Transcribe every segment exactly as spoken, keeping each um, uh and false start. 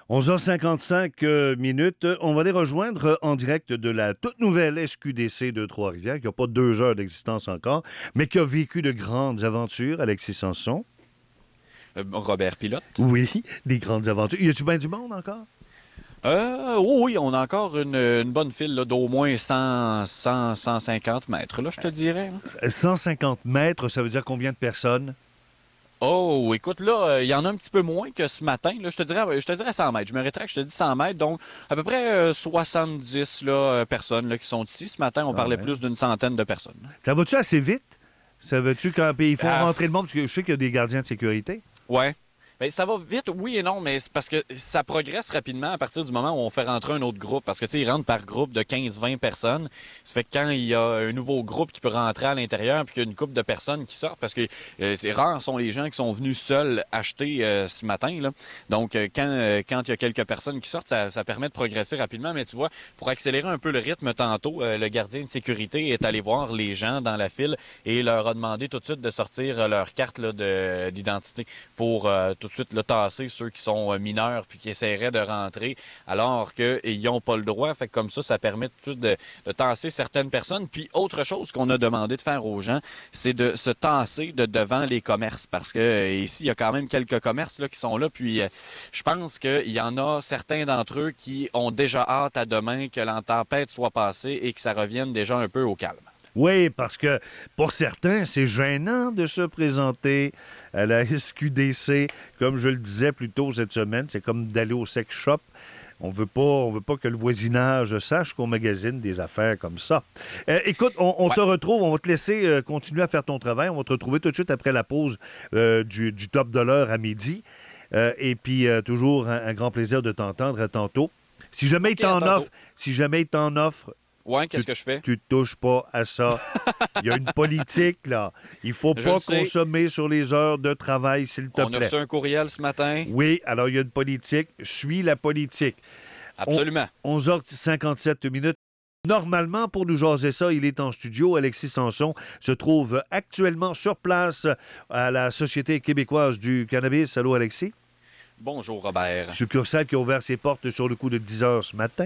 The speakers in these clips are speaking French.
onze heures cinquante-cinq euh, minutes. On va les rejoindre en direct de la toute nouvelle S Q D C de Trois-Rivières, qui n'a pas deux heures d'existence encore, mais qui a vécu de grandes aventures. Alexis Sanson. Euh, Robert Pilote. Oui, des grandes aventures. Y a-tu bien du monde encore? Euh, oh oui, on a encore une, une bonne file là, d'au moins cent, cent, cent cinquante mètres, là, je te dirais. Là. cent cinquante mètres, ça veut dire combien de personnes? Oh, écoute, là, il y en a un petit peu moins que ce matin. Là, je te dirais, je te dirais cent mètres. Je me rétracte, je te dis cent mètres. Donc, à peu près euh, soixante-dix là, personnes là, qui sont ici. Ce matin, on ah parlait ouais. plus d'une centaine de personnes. Ça va-tu assez vite? Ça va-tu quand il faut ah. rentrer le monde? Parce que je sais qu'il y a des gardiens de sécurité. Ouais. Bien, ça va vite, oui et non, mais c'est parce que ça progresse rapidement à partir du moment où on fait rentrer un autre groupe. Parce que, tu sais, ils rentrent par groupe de quinze vingt personnes. Ça fait que quand il y a un nouveau groupe qui peut rentrer à l'intérieur puis qu'il y a une couple de personnes qui sortent, parce que euh, c'est rare sont les gens qui sont venus seuls acheter euh, ce matin, là. Donc, euh, quand euh, quand il y a quelques personnes qui sortent, ça, ça permet de progresser rapidement. Mais tu vois, pour accélérer un peu le rythme tantôt, euh, le gardien de sécurité est allé voir les gens dans la file et leur a demandé tout de suite de sortir leur carte là, de, d'identité pour euh, tout de suite le tasser ceux qui sont mineurs puis qui essaieraient de rentrer alors qu'ils n'ont pas le droit. Fait que comme ça, ça permet tout de suite de, de tasser certaines personnes. Puis autre chose qu'on a demandé de faire aux gens, c'est de se tasser de devant les commerces parce que euh, ici, il y a quand même quelques commerces là, qui sont là. Puis euh, je pense qu'il y en a certains d'entre eux qui ont déjà hâte à demain que la tempête soit passée et que ça revienne déjà un peu au calme. Oui, parce que pour certains, c'est gênant de se présenter à la S Q D C. Comme je le disais plus tôt cette semaine, c'est comme d'aller au sex shop. On veut pas, on veut pas que le voisinage sache qu'on magasine des affaires comme ça. Euh, écoute, on, on ouais. te retrouve, on va te laisser euh, continuer à faire ton travail. On va te retrouver tout de suite après la pause euh, du, du top de l'heure à midi. Euh, et puis, euh, toujours un, un grand plaisir de t'entendre. À tantôt. Si jamais okay, il t'en offre, si jamais il t'en offre, ouais, qu'est-ce tu, que je fais? Tu touches pas à ça. Il y a une politique, là. Il faut je pas consommer sur les heures de travail, s'il te On plaît. On a reçu un courriel ce matin. Oui, alors il y a une politique. Suis la politique. Absolument. On, onze heures cinquante-sept minutes. Normalement, pour nous jaser ça, il est en studio. Alexis Sanson se trouve actuellement sur place à la Société québécoise du cannabis. Allô, Alexis? Bonjour, Robert. Succursale qui a ouvert ses portes sur le coup de dix heures ce matin.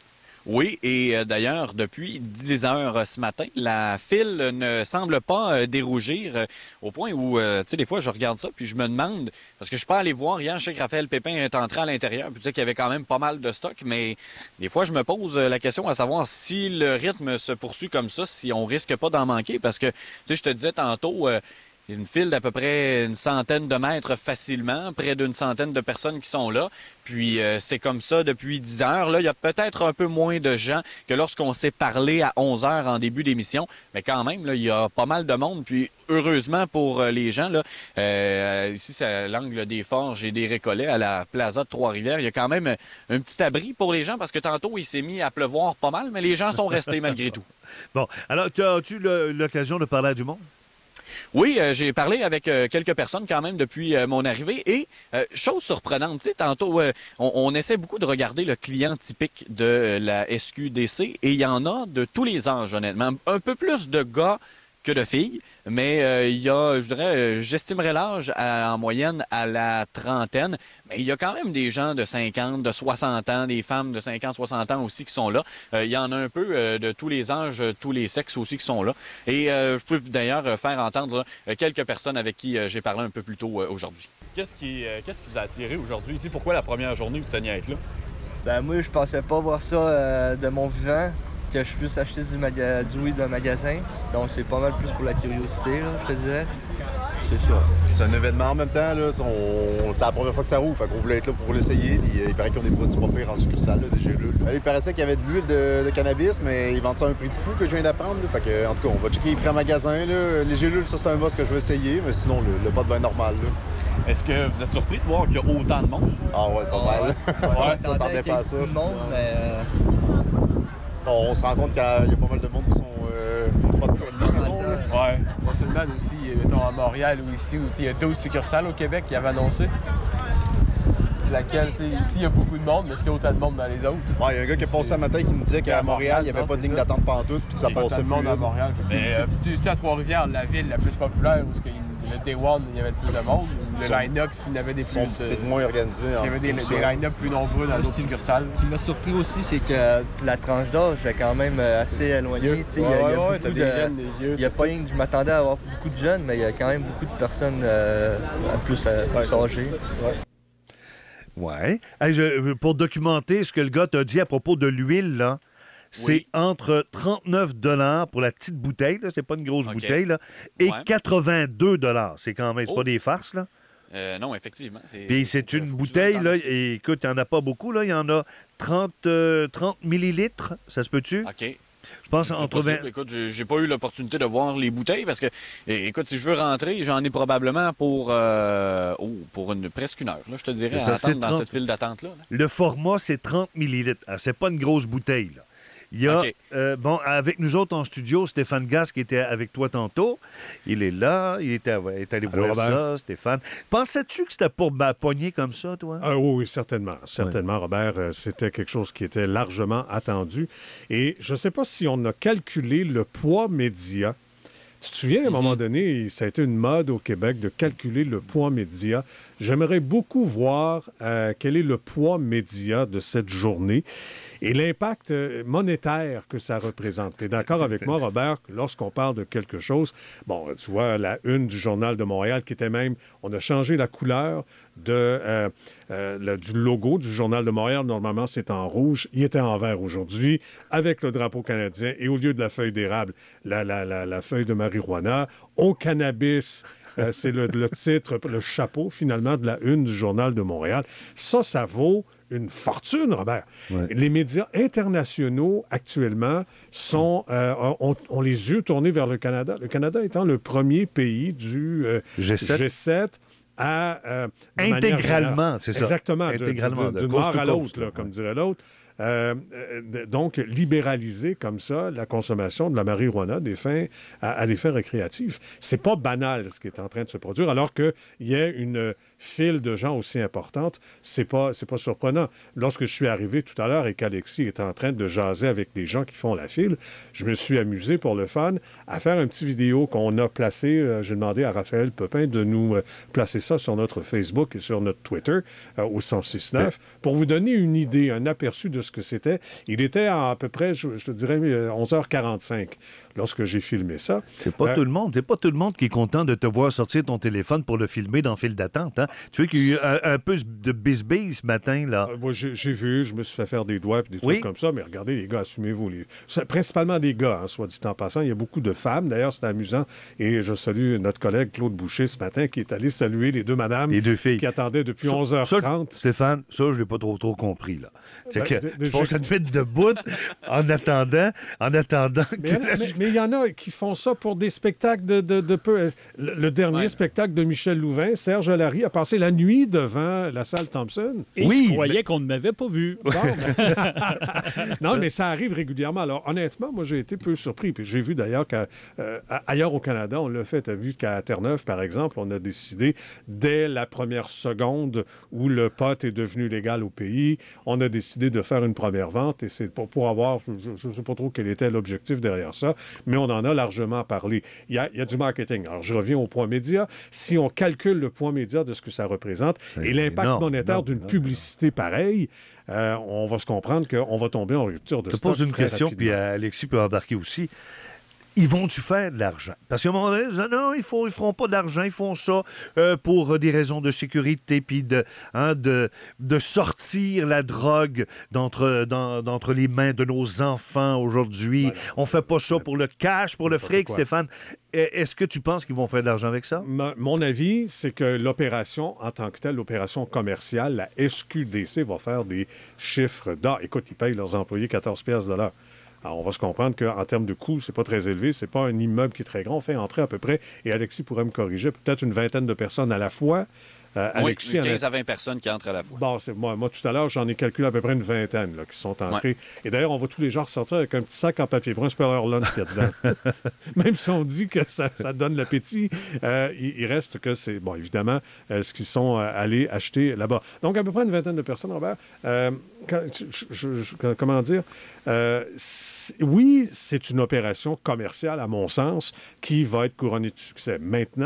Oui, et euh, d'ailleurs, depuis dix heures ce matin, la file ne semble pas euh, dérougir euh, au point où, euh, tu sais, des fois, je regarde ça puis je me demande, parce que je suis pas allé voir hier, je sais que Raphaël Pépin est entré à l'intérieur puis tu sais qu'il y avait quand même pas mal de stock, mais des fois, je me pose la question à savoir si le rythme se poursuit comme ça, si on risque pas d'en manquer, parce que, tu sais, je te disais tantôt... Euh, une file d'à peu près une centaine de mètres facilement, près d'une centaine de personnes qui sont là. Puis euh, c'est comme ça depuis dix heures. Là, il y a peut-être un peu moins de gens que lorsqu'on s'est parlé à onze heures en début d'émission. Mais quand même, là, il y a pas mal de monde. Puis heureusement pour euh, les gens, là, euh, ici c'est à l'angle des Forges et des Récollets, à la Plaza de Trois-Rivières, il y a quand même un petit abri pour les gens parce que tantôt, il s'est mis à pleuvoir pas mal, mais les gens sont restés malgré tout. Bon, alors, as-tu l'occasion de parler à du monde? Oui, euh, j'ai parlé avec euh, quelques personnes quand même depuis euh, mon arrivée et euh, chose surprenante, tu sais, tantôt, euh, on, on essaie beaucoup de regarder le client typique de euh, la S Q D C et il y en a de tous les âges, honnêtement. Un peu plus de gars que de filles, mais euh, il y a, je dirais, euh, j'estimerais l'âge en moyenne à la trentaine, mais il y a quand même des gens de cinquante, de soixante ans, des femmes de cinquante, soixante ans aussi qui sont là. Euh, il y en a un peu euh, de tous les âges, tous les sexes aussi qui sont là. Et euh, je peux d'ailleurs faire entendre là, quelques personnes avec qui euh, j'ai parlé un peu plus tôt euh, aujourd'hui. Qu'est-ce qui, euh, qu'est-ce qui vous a attiré aujourd'hui ici? Pourquoi la première journée vous teniez à être là? Ben moi, je pensais pas voir ça euh, de mon vivant, que je puisse acheter du, maga- du weed d'un magasin. Donc c'est pas mal plus pour la curiosité, là, je te dirais. C'est ça. C'est un événement en même temps, là. On... C'est la première fois que ça roule, fait qu'on voulait être là pour l'essayer. Puis euh, il paraît qu'on est produits pas pires en succursale, là, des gélules. Il paraissait qu'il y avait de l'huile de, de cannabis, mais ils vendent ça à un prix de fou que je viens d'apprendre. Là. Fait que, en tout cas, on va checker les prix en magasin. Là. Les gélules, ça c'est un boss que je vais essayer, mais sinon le, le pot de vin normal. Là. Est-ce que vous êtes surpris de voir qu'il y a autant de monde? Ah ouais, pas ah, mal. Ouais, ouais, ça t'attendait pas à ça. Tout le monde, mais... Euh... Bon, on se rend compte qu'il y a pas mal de monde qui sont euh, pas de ouais. Pas seulement aussi, mettons, à Montréal ou ici, où il y a douze succursales au Québec qui avaient annoncé. Laquelle, ici, il y a beaucoup de monde, mais est-ce qu'il y a autant de monde dans les autres? Ouais, il y a un gars qui est passé un matin qui nous disait qu'à Montréal, il n'y avait pas de ligne d'attente pantoute, puis que ça passait de monde à Montréal. Mais, euh... Si tu es à Trois-Rivières, la ville la plus populaire, où il y avait le Day One, il y avait le plus de monde, le sont- line-up, s'il y en avait des Ils sont plus... euh, peut-être moins organisés. s'il y en avait des, distribution. des line-up plus nombreux dans d'autres succursales. Ce qui m'a surpris aussi, c'est que la tranche d'âge est quand même euh, assez éloignée. Tu sais, il y a- il y a Ouais, ouais, beaucoup ouais, t'as de- des jeunes, des vieux. Il y a pas rien que je m'attendais à avoir beaucoup de jeunes, mais il y a quand même beaucoup de personnes euh, plus, euh, plus Ouais, âgées. Ouais. Hey, je- pour documenter ce que le gars t'a dit à propos de l'huile, là, c'est Oui. entre trente-neuf dollars pour la petite bouteille, là, c'est pas une grosse OK. bouteille, là, et Ouais. quatre-vingt-deux dollars. C'est quand même, c'est Oh. pas des farces, là. Euh, non, effectivement. c'est- Puis c'est faut- une faut que tu bouteille, veuilles là, en acheter. et écoute, il n'y en a pas beaucoup, là. Il y en a trente, euh, trente millilitres, ça se peut-tu? OK. Je pense C'est entre possible. vingt... Écoute, j'ai j'ai pas eu l'opportunité de voir les bouteilles parce que, é- écoute, si je veux rentrer, j'en ai probablement pour, euh, oh, pour une, presque une heure, là, je te dirais, Mais ça, à c'est attendre dans trente. cette file d'attente-là. là. Le format, c'est trente millilitres. Ah, c'est pas une grosse bouteille, là. Il y a, OK. euh, bon, avec nous autres en studio, Stéphane Gass qui était avec toi tantôt. Il est là, il était, ouais, il est allé Allô, voir Robert? ça, Stéphane. Pensais-tu que c'était pour ma poignée comme ça, toi? Ah oui, oui, certainement. Certainement, Robert. euh, C'était quelque chose qui était largement attendu. Et je ne sais pas si on a calculé le poids média. Tu te souviens, à un moment donné, ça a été une mode au Québec de calculer le poids média. J'aimerais beaucoup voir euh, quel est le poids média de cette journée et l'impact euh, monétaire que ça représente. Tu es d'accord avec moi, Robert, que lorsqu'on parle de quelque chose, bon, tu vois, la une du Journal de Montréal qui était même, on a changé la couleur de, euh, euh, le- du logo du Journal de Montréal. Normalement, c'est en rouge. Il était en vert aujourd'hui, avec le drapeau canadien. Et au lieu de la feuille d'érable, la, la, la, la feuille de marijuana. Au cannabis, euh, c'est le, le titre, le chapeau, finalement, de la une du Journal de Montréal. Ça, ça vaut une fortune, Robert. Ouais. Les médias internationaux, actuellement, sont, euh, ont, ont les yeux tournés vers le Canada. Le Canada étant le premier pays du euh, G sept. G sept à... euh, de manière Intégralement, générale. c'est ça. Exactement. de- Intégralement, de- de du coast nord to à coast, l'autre, là, là, comme ouais. dirait l'autre. Euh, euh, donc, libéraliser comme ça la consommation de la marijuana des fins, à, à des fins récréatives. C'est pas banal ce qui est en train de se produire, alors qu'il y a une file de gens aussi importante, c'est pas, c'est pas surprenant. Lorsque je suis arrivé tout à l'heure et qu'Alexis est en train de jaser avec les gens qui font la file, je me suis amusé pour le fun à faire un petit vidéo qu'on a placé. euh, J'ai demandé à Raphaël Pepin de nous euh, placer ça sur notre Facebook et sur notre Twitter euh, au cent six neuf pour vous donner une idée, un aperçu de ce que c'était. Il était à, à peu près, je, je te dirais, euh, onze heures quarante-cinq lorsque j'ai filmé ça. C'est pas Euh, tout le monde. C'est pas tout le monde qui est content de te voir sortir ton téléphone pour le filmer dans file d'attente. Hein? Tu vois qu'il y a eu un, un peu de bis-bis ce matin, là. Euh, moi, j'ai j'ai vu, je me suis fait faire des doigts et des trucs Oui. comme ça, mais regardez, les gars, assumez-vous. Les... C'est principalement des gars, hein, soit dit en passant. Il y a beaucoup de femmes. D'ailleurs, c'est amusant. Et je salue notre collègue Claude Boucher ce matin qui est allé saluer les deux madames Les deux filles. qui attendaient depuis Ça- onze heures ça, trente. Stéphane, ça, je l'ai pas trop, trop compris, là. C'est Ben, que de- de- tu penses j'ai- à te mettre debout en attendant, en attendant que Mais la- mais- mais il y en a qui font ça pour des spectacles de, de, de peu. Le, le dernier Ouais. spectacle de Michel Louvain, Serge Larry, a passé la nuit devant la salle Thompson. Et Oui, je croyais qu'on ne m'avait pas vu. Bon, ben- non, mais ça arrive régulièrement. Alors, honnêtement, moi, j'ai été peu surpris. Puis j'ai vu d'ailleurs qu'ailleurs au Canada, on l'a fait. Tu as vu qu'à Terre-Neuve, par exemple, on a décidé, dès la première seconde où le pot est devenu légal au pays, on a décidé de faire une première vente. Et c'est pour, pour avoir, je ne sais pas trop quel était l'objectif derrière ça, mais on en a largement parlé. Il y a, il y a du marketing. Alors, je reviens au poids média. Si on calcule le poids média de ce que ça représente C'est et l'impact énorme, monétaire énorme, d'une énorme, publicité pareille, euh, on va se comprendre qu'on va tomber en rupture de Je te stock pose une très question, rapidement. puis euh, Alexis peut embarquer aussi. Ils vont-tu faire de l'argent? Parce qu'à un moment donné, ils disent, non, ils ne feront pas d'argent, ils font ça euh, pour euh, des raisons de sécurité, puis de, hein, de, de sortir la drogue d'entre, dans- d'entre les mains de nos enfants aujourd'hui. Voilà. On fait pas ça pour le cash, pour le N'importe fric, quoi. Stéphane. E- Est-ce que tu penses qu'ils vont faire de l'argent avec ça? Ma- mon avis, c'est que l'opération, en tant que telle, l'opération commerciale, la S Q D C va faire des chiffres d'or. Écoute, ils payent leurs employés quatorze piastres de l'heure. Alors, on va se comprendre qu'en termes de coûts, c'est pas très élevé. C'est pas un immeuble qui est très grand. On fait entrer à peu près, et Alexis pourrait me corriger, peut-être une vingtaine de personnes à la fois. Euh, Oui, Alexis, en a- quinze à vingt personnes qui entrent à la fois. Bon, c'est, moi, moi, tout à l'heure, j'en ai calculé à peu près une vingtaine là, qui sont entrés. Et d'ailleurs, on va tous les gens ressortir avec un petit sac en papier brun, Speller Lunch qu'il y a dedans. Même si on dit que ça, ça donne l'appétit, euh, il, il reste que c'est, bon, évidemment, euh, ce qu'ils sont euh, allés acheter là-bas. Donc, à peu près une vingtaine de personnes, Robert. Euh, quand- je- je- je- comment dire? Euh, c'est- oui, c'est une opération commerciale, à mon sens, qui va être couronnée de succès. Maintenant,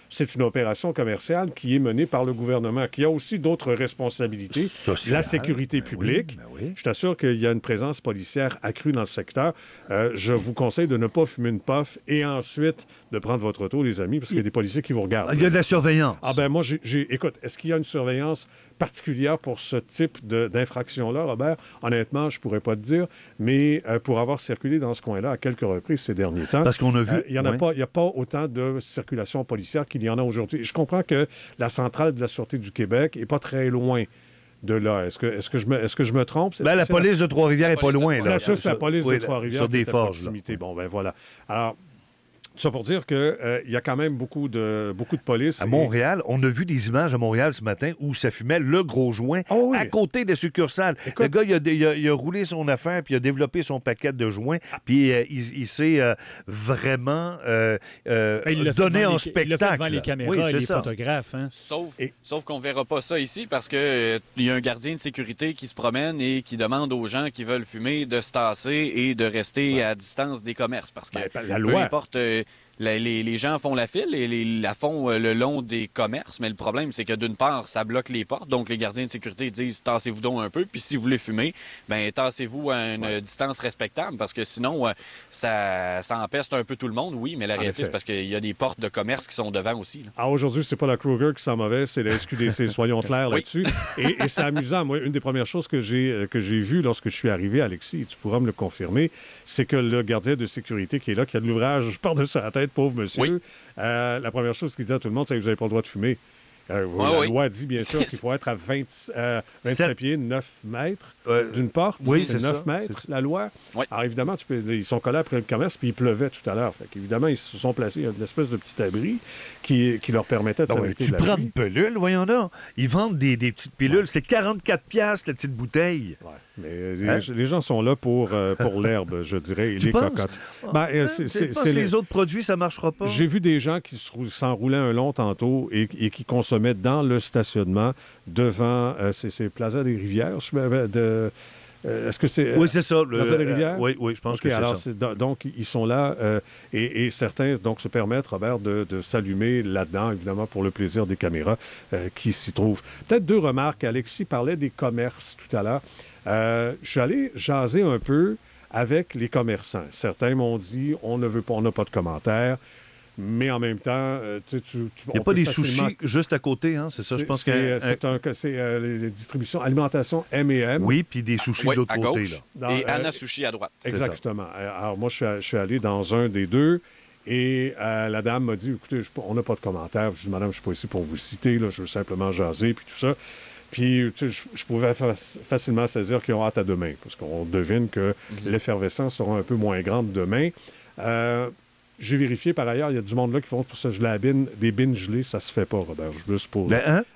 c'est une opération commerciale qui est menée par le gouvernement, qui a aussi d'autres responsabilités. Social, la sécurité ben publique. oui, ben oui. Je t'assure qu'il y a une présence policière accrue dans le secteur. Euh, je vous conseille de ne pas fumer une puff et ensuite de prendre votre auto, les amis, parce qu'il y a des policiers qui vous regardent. Il y a de la surveillance. Ah ben moi, j'ai, j'ai... écoute, est-ce qu'il y a une surveillance particulière pour ce type de, d'infraction-là, Robert? Honnêtement, je ne pourrais pas te dire, mais euh, pour avoir circulé dans ce coin-là à quelques reprises ces derniers temps, Parce qu'on a vu... euh, il n'y ouais. a, a pas autant de circulation policière qu'il y en a aujourd'hui. Je comprends que la centrale de la Sûreté du Québec n'est pas très loin de là. Est-ce que, est-ce que, je, me, est-ce que je me trompe? Est-ce Ben, que la c'est police de Trois-Rivières La n'est pas police de loin. Là. la... Ça, c'est la police Oui, de Trois-Rivières sur qui des est à forges. proximité. Là. Bon, ben voilà. Alors, tout ça pour dire qu'il euh, y a quand même beaucoup de, beaucoup de police. À et- Montréal, on a vu des images à Montréal ce matin où ça fumait le gros joint Oh oui. à côté des succursales. Écoute- Le gars, il a, il a- il a roulé son affaire puis il a développé son paquet de joints puis euh, il, il s'est euh, vraiment euh, euh, Ben, il l'a fait donné devant en les- spectacle. Il l'a fait devant les caméras Oui, et c'est les ça. photographes. Hein. Sauf, Et- sauf qu'on ne verra pas ça ici parce qu'il euh, y a un gardien de sécurité qui se promène et qui demande aux gens qui veulent fumer de se tasser et de rester à distance des commerces. Parce que Ben, la peu loi. importe, euh, la- les, les gens font la file et les, la font euh, le long des commerces, mais le problème, c'est que d'une part, ça bloque les portes. Donc, les gardiens de sécurité disent tassez-vous donc un peu. Puis, si vous voulez fumer, ben tassez-vous à une euh, distance respectable parce que sinon, euh, ça, ça empeste un peu tout le monde. Oui, mais la En réalité, effet. c'est parce qu'il y a des portes de commerce qui sont devant aussi. là. Alors aujourd'hui, c'est pas la Kruger qui sent mauvais, c'est la S Q D C, soyons clairs Oui. là-dessus. Et, et c'est amusant. Moi, une des premières choses que j'ai, euh, que j'ai vues lorsque je suis arrivé, Alexis, et tu pourras me le confirmer, c'est que le gardien de sécurité qui est là, qui a de l'ouvrage par-dessus la tête, pauvre monsieur, Oui. euh, la première chose qu'il dit à tout le monde, c'est que vous n'avez pas le droit de fumer. Euh, Ouais, la oui. loi dit bien sûr C'est- qu'il faut être à vingt, euh, vingt-sept Sept. pieds, neuf mètres Euh, d'une porte. oui, c'est c'est neuf ça. mètres, C'est- la loi. Oui. Alors évidemment, tu peux, ils sont collés après le commerce, puis il pleuvait tout à l'heure. Fait qu'évidemment, ils se sont placés, il y a une espèce de petit abri qui, qui leur permettait de Ben oui, s'abriter tu de la prends pluie. une pelule, voyons donc. Ils vendent des, des petites pilules. C'est quarante-quatre piastres, la petite bouteille. Ouais, mais euh, les, Hein? les gens sont là pour, euh, pour l'herbe, je dirais, et Tu les penses? cocottes. Ben, euh, c'est- Hein, c'est- tu penses c'est que les- les autres produits, ça ne marchera pas? J'ai vu des gens qui se rou- s'enroulaient un long tantôt et, et qui consommaient dans le stationnement devant, euh, c'est, c'est Plaza des Rivières, je me- de, euh, est-ce que c'est... Oui, c'est ça. le- Plaza des Rivières? Oui, oui, je pense OK, que c'est alors, ça. c'est do- donc, ils sont là euh, et, et certains donc, se permettent, Robert, de, de s'allumer là-dedans, évidemment, pour le plaisir des caméras euh, qui s'y trouvent. Peut-être deux remarques. Alexis parlait des commerces tout à l'heure. Euh, je suis allé jaser un peu avec les commerçants. Certains m'ont dit, on ne veut pas, on n'a pas de commentaires. Mais en même temps, euh, tu sais, tu, tu- Il n'y a on pas peut des facilement- sushis juste à côté, hein? C'est ça, je C'est- pense c'est, que... euh, c'est un- que c'est euh, les, les distributions alimentation M et M. Oui, puis des sushis Oui, de l'autre à côté. gauche. Là. Dans, et euh, Anna Sushi à droite. C'est Exactement. Euh, Alors, moi, je suis, je suis allé dans un des deux et euh, la dame m'a dit, écoutez, je- on n'a pas de commentaires. Je dis, madame, je ne suis pas ici pour vous citer, là, je veux simplement jaser, puis tout ça. Puis, tu sais, je, je pouvais fa- facilement saisir qu'ils ont hâte à demain, parce qu'on devine que l'effervescence sera un peu moins grande demain. Euh, J'ai vérifié par ailleurs, il y a du monde là qui font pour se geler la bine, des bines gelées, ça se fait pas, Robert. Je veux juste pour, Ben, hein?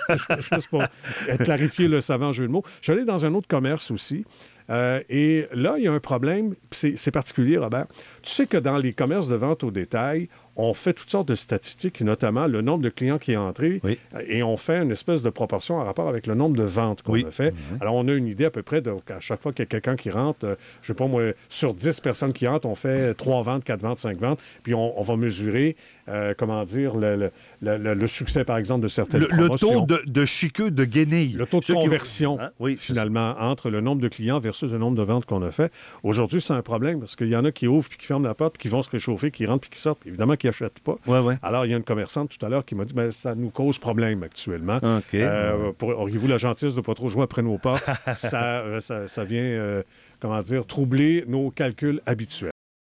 juste pour clarifier le savant jeu de mots. Je suis allé dans un autre commerce aussi. euh, et là, il y a un problème, puis c'est c'est particulier, Robert. Tu sais que dans les commerces de vente au détail, on fait toutes sortes de statistiques, notamment le nombre de clients qui est entré, Oui. et on fait une espèce de proportion en rapport avec le nombre de ventes qu'on Oui. a fait. Alors, on a une idée à peu près, de, à chaque fois qu'il y a quelqu'un qui rentre, euh, je sais pas moi, sur dix personnes qui rentrent, on fait trois ventes, quatre ventes, cinq ventes, puis on, on va mesurer, euh, comment dire, le, le, le- le- le succès, par exemple, de certaines Le, le promotions. taux de, de chiqueux de guenilles. Le taux de Ceux qui- conversion, Hein? Oui, c'est finalement, entre le nombre de clients versus le nombre de ventes qu'on a fait. Aujourd'hui, c'est un problème parce qu'il y en a qui ouvrent puis qui ferment la porte, puis qui vont se réchauffer, qui rentrent puis qui sortent. Évidemment, qui n'achètent pas. ça. Ouais, ouais. Alors, il y a une commerçante tout à l'heure qui m'a dit ben, ça nous cause problème actuellement. OK. Euh, pour- Auriez-vous la gentillesse de ne pas trop jouer après nos portes? ça, euh, ça, ça vient, euh, comment dire, troubler nos calculs habituels.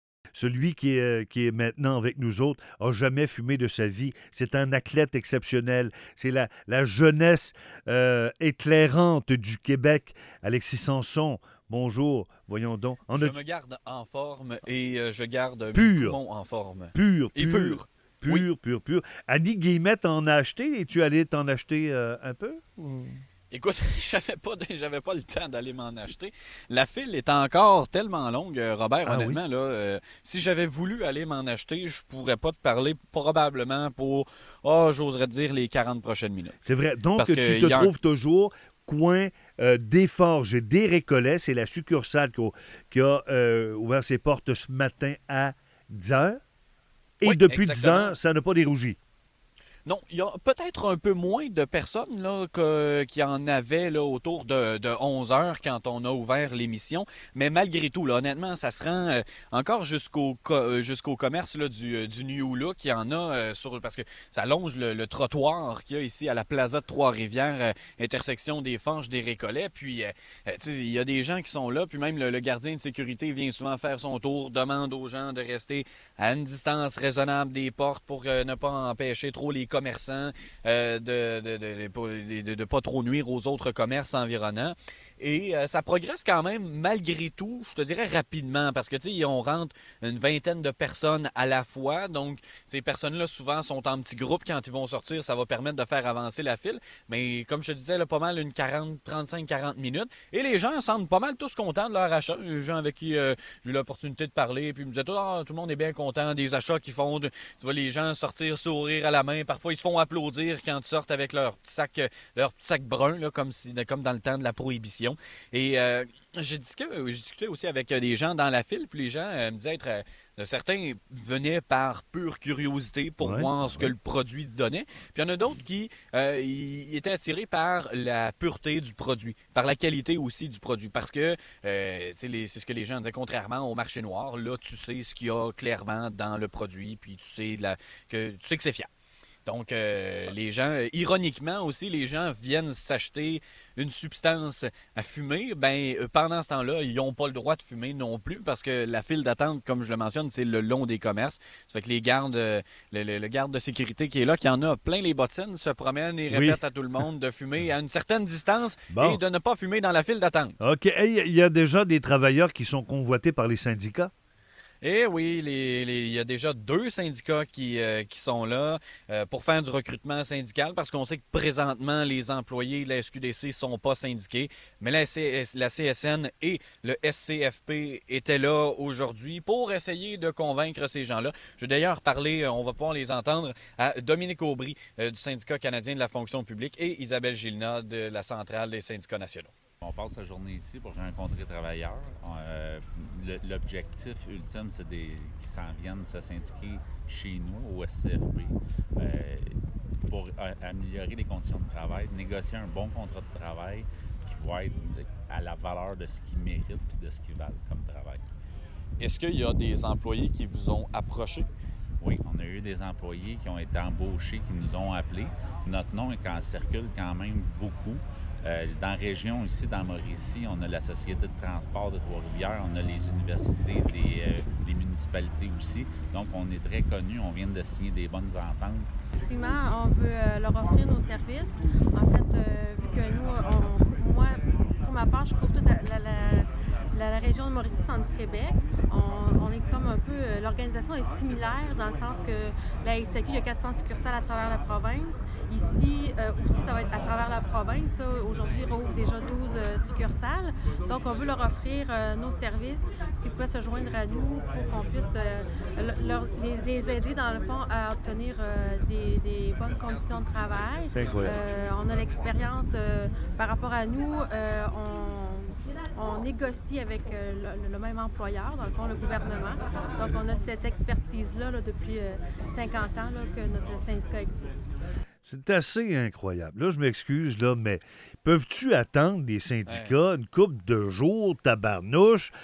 Celui qui est, euh, qui est maintenant avec nous autres n'a jamais fumé de sa vie. C'est un athlète exceptionnel. C'est la, la jeunesse euh, éclairante du Québec. Alexis Sanson, bonjour. Voyons donc. En Je a- me garde en forme et euh, je garde mes Pur. poumons en forme. Pur, Et pur, pur. pur, Oui. pur, pur. Annie Guillemette en a acheté. Es-tu allé t'en acheter euh, un peu? Écoute, j'avais pas, de- j'avais pas le temps d'aller m'en acheter. La file est encore tellement longue, euh, Robert, Ah honnêtement. Là, euh, si j'avais voulu aller m'en acheter, je pourrais pas te parler probablement pour, oh, j'oserais te dire, les quarante prochaines minutes. C'est vrai. Donc, Parce tu que te y a un- trouves toujours coin euh, des Forges et des Récollets. C'est la succursale qui a, qui a, euh, ouvert ses portes ce matin à dix heures. Et Oui, depuis dix exactement. heures, ça n'a pas dérougi. Non, il y a peut-être un peu moins de personnes là, que, qui en avaient là, autour de, de onze heures quand on a ouvert l'émission. Mais malgré tout, là, honnêtement, ça se rend euh, encore jusqu'au co- jusqu'au commerce là, du, du New Look. Il y en a euh, sur parce que ça longe le, le trottoir qu'il y a ici à la Plaza de Trois-Rivières, euh, intersection des Forges, des Récollets. Puis, euh, euh, tu sais, il y a des gens qui sont là. Puis même le, le gardien de sécurité vient souvent faire son tour, demande aux gens de rester à une distance raisonnable des portes pour euh, ne pas empêcher trop les commerçants euh, de ne de, de, de, de pas trop nuire aux autres commerces environnants. Et euh, ça progresse quand même, malgré tout, je te dirais rapidement, parce que, tu sais, on rentre une vingtaine de personnes à la fois, donc ces personnes-là, souvent, sont en petits groupes. Quand ils vont sortir, ça va permettre de faire avancer la file. Mais, comme je te disais, là, pas mal une quarante, trente-cinq, quarante minutes. Et les gens semblent pas mal tous contents de leur achat. Les gens avec qui euh, j'ai eu l'opportunité de parler, puis ils me disaient, ah, tout le monde est bien content des achats qu'ils font. De, tu vois les gens sortir, sourire à la main. Parfois, ils se font applaudir quand ils sortent avec leur petit sac, leur petit sac brun, là, comme, si, comme dans le temps de la prohibition. Et euh, j'ai discuté, j'ai discuté aussi avec des gens dans la file, puis les gens euh, me disaient être... Euh, certains venaient par pure curiosité pour ouais, voir ce ouais. que le produit donnait. Puis il y en a d'autres qui euh, y étaient attirés par la pureté du produit, par la qualité aussi du produit. Parce que euh, c'est, les, c'est ce que les gens disaient, contrairement au marché noir, là, tu sais ce qu'il y a clairement dans le produit, puis tu sais, la, que, tu sais que c'est fiable. Donc, euh, les gens, euh, ironiquement aussi, les gens viennent s'acheter une substance à fumer. Ben, euh, pendant ce temps-là, ils n'ont pas le droit de fumer non plus parce que la file d'attente, comme je le mentionne, c'est le long des commerces. Ça fait que les gardes, euh, le, le, le garde de sécurité qui est là, qui en a plein les bottines, se promène et répète oui. à tout le monde de fumer à une certaine distance bon. et de ne pas fumer dans la file d'attente. OK. Il hey, y a déjà des travailleurs qui sont convoités par les syndicats? Eh oui, il les, les, y a déjà deux syndicats qui, euh, qui sont là euh, pour faire du recrutement syndical parce qu'on sait que présentement, les employés de la S Q D C ne sont pas syndiqués, mais la, C S, la C S N et le S C F P étaient là aujourd'hui pour essayer de convaincre ces gens-là. Je vais d'ailleurs parler, on va pouvoir les entendre, à Dominique Aubry euh, du syndicat canadien de la fonction publique et Isabelle Gilna de la centrale des syndicats nationaux. On passe la journée ici pour rencontrer les travailleurs. Euh, le, l'objectif ultime, c'est des, qu'ils s'en viennent se syndiquer chez nous, au S C F P, euh, pour a, améliorer les conditions de travail, négocier un bon contrat de travail qui va être à la valeur de ce qu'ils méritent et de ce qu'ils valent comme travail. Est-ce qu'il y a des employés qui vous ont approché? Oui, on a eu des employés qui ont été embauchés, qui nous ont appelés. Notre nom est quand circule quand même beaucoup. Euh, dans la région, ici, dans Mauricie, on a la Société de transport de Trois-Rivières, on a les universités, les, euh, les municipalités aussi. Donc, on est très connus, on vient de signer des bonnes ententes. Effectivement, on veut euh, leur offrir nos services. En fait, euh, vu que nous, on, moi, pour ma part, je couvre toute la, la, la, la, la région de Mauricie-Centre du Québec. On, on est comme un peu... Euh, l'organisation est similaire dans le sens que la S A Q, il y a quatre cents succursales à travers la province. Ici, euh, aussi, ça va être à travers la province. Là, aujourd'hui, ils rouvrent déjà douze euh, succursales. Donc, on veut leur offrir euh, nos services, s'ils pouvaient se joindre à nous pour qu'on puisse euh, leur, les, les aider, dans le fond, à obtenir euh, des, des bonnes conditions de travail. C'est incroyable. Euh, on a l'expérience euh, par rapport à nous. Euh, on, on négocie avec euh, le, le même employeur, dans le fond, le gouvernement. Donc, on a cette expertise-là là, depuis euh, cinquante ans là, que notre syndicat existe. C'est assez incroyable. Là, je m'excuse, là, mais peuvent-tu attendre des syndicats ouais. une couple de jours, tabarnouche,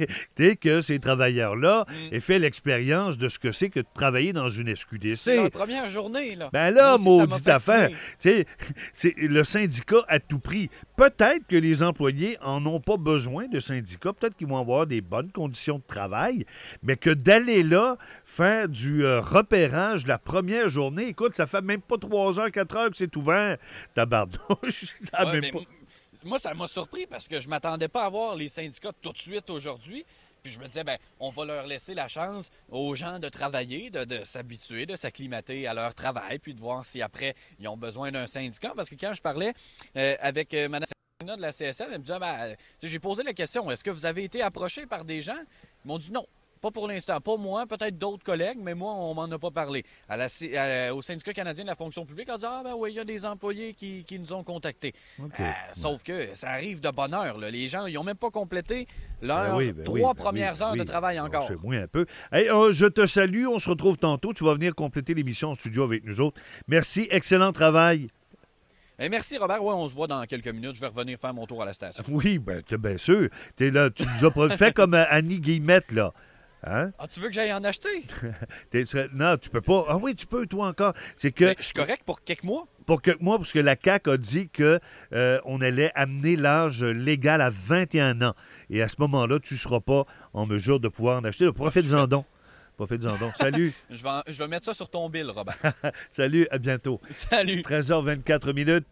que ces travailleurs-là mm. aient fait l'expérience de ce que c'est que de travailler dans une S Q D C? C'est la première journée, là. Ben là, maudite affaire. C'est le syndicat à tout prix. Peut-être que les employés en ont pas besoin de syndicats. Peut-être qu'ils vont avoir des bonnes conditions de travail, mais que d'aller là, faire du euh, repérage la première journée, écoute, ça fait même pas trois heures, quatre heures que c'est ouvert. Tabarnouche. Ouais, mais moi, ça m'a surpris parce que je ne m'attendais pas à voir les syndicats tout de suite aujourd'hui. Puis je me disais, ben, on va leur laisser la chance aux gens de travailler, de, de s'habituer, de s'acclimater à leur travail, puis de voir si après, ils ont besoin d'un syndicat. Parce que quand je parlais euh, avec euh, Mme de la C S N, elle me disait, ben, j'ai posé la question, est-ce que vous avez été approché par des gens? Ils m'ont dit non. Pas pour l'instant. Pas moi, peut-être d'autres collègues, mais moi, on m'en a pas parlé. À la, à, au syndicat canadien de la fonction publique, on a dit « Ah ben oui, il y a des employés qui, qui nous ont contactés. Okay. Euh, sauf que ça arrive de bonne heure. Là. Les gens, ils n'ont même pas complété leurs ben oui, ben trois oui, ben premières oui, heures ben de oui. travail encore. Chez moi un peu. Hey, euh, je te salue. On se retrouve tantôt. Tu vas venir compléter l'émission en studio avec nous autres. Merci. Excellent travail. Et merci, Robert. Ouais, on se voit dans quelques minutes. Je vais revenir faire mon tour à la station. Oui, bien ben sûr. T'es là, tu nous as pas fait comme Annie Guillemette, là. Hein? Ah, tu veux que j'aille en acheter? T'es, non, tu peux pas. Ah oui, tu peux, toi encore. C'est que. Ben, je suis correct pour quelques mois. Pour quelques mois, parce que la C A Q a dit qu'on euh, allait amener l'âge légal à vingt et un ans. Et à ce moment-là, tu ne seras pas en mesure de pouvoir en acheter. Profite-en donc. Profite-en donc. Salut. je, vais, je vais mettre ça sur ton bill, Robert. Salut, à bientôt. Salut. treize heures vingt-quatre minutes.